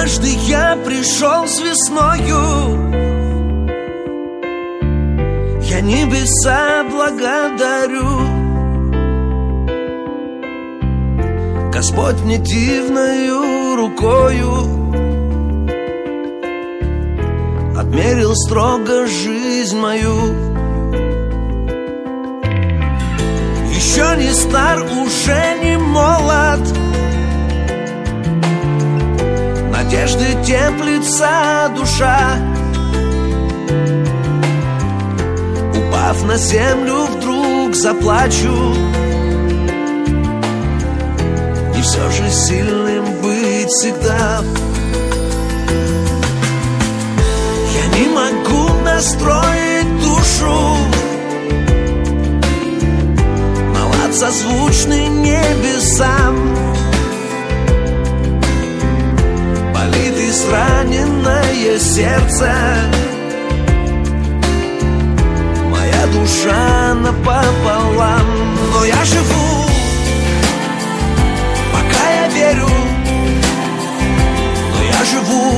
Однажды я пришел с весною, я небеса благодарю. Господь мне дивною рукою отмерил строго жизнь мою. Еще не стар, уже не молод, надежды теплится душа. Упав на землю, вдруг заплачу. И все же сильным быть всегда. Я не могу настроить душу на лад созвучный небесам. Болит израненное сердце, моя душа напополам. Но я живу, пока я верю. Но я живу,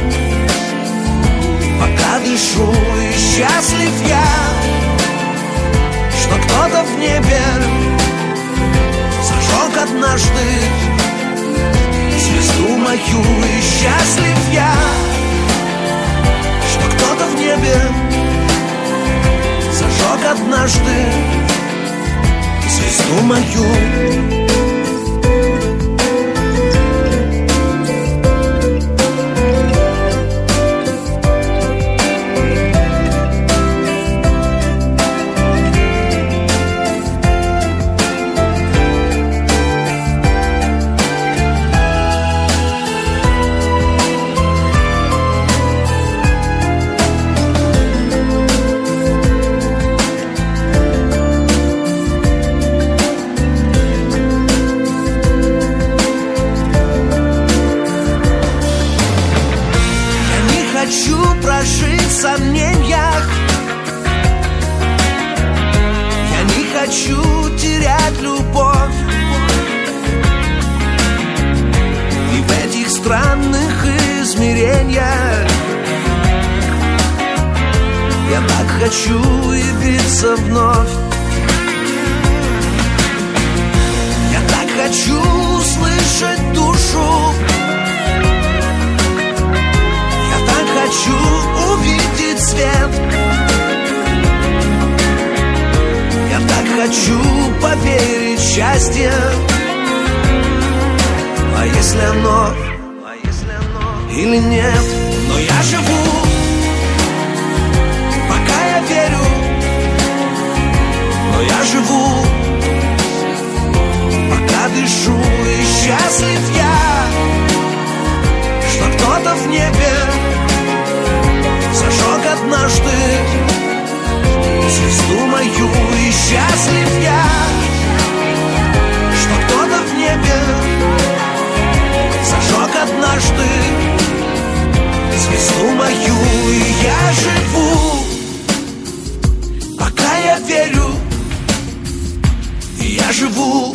пока дышу. И счастлив я, что кто-то в небе зажег однажды звезду мою. И счастлив я, что кто-то в небе зажег однажды звезду мою. Хочу прожить в сомнениях, я не хочу терять любовь. И в этих странных измерениях я так хочу явиться вновь. Я так хочу услышать душу, хочу увидеть свет. Я так хочу поверить в счастье. А если оно или нет? Но я живу, пока я верю. Но я живу, пока дышу. И счастлив я, что кто-то в небе зажег однажды звезду мою. И счастлив я, что кто-то в небе зажег однажды звезду мою. И я живу, пока я верю. И я живу,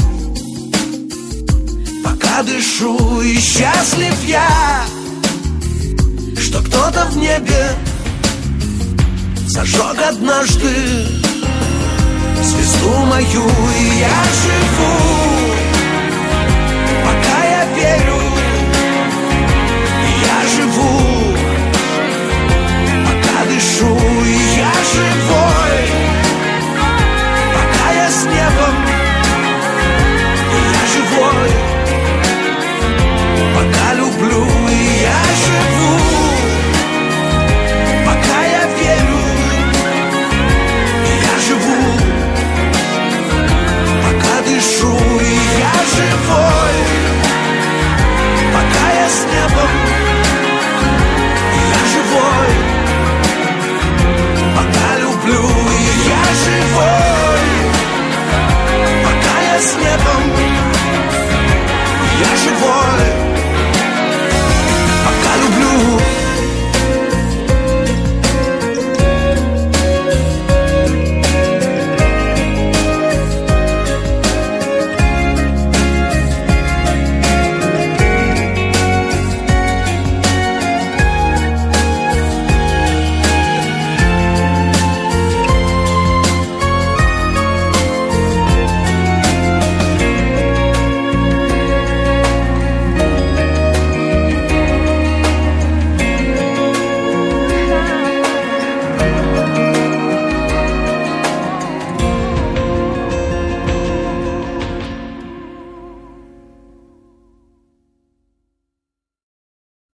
пока дышу. И счастлив я, что кто-то в небе зажег однажды звезду мою. И я живу,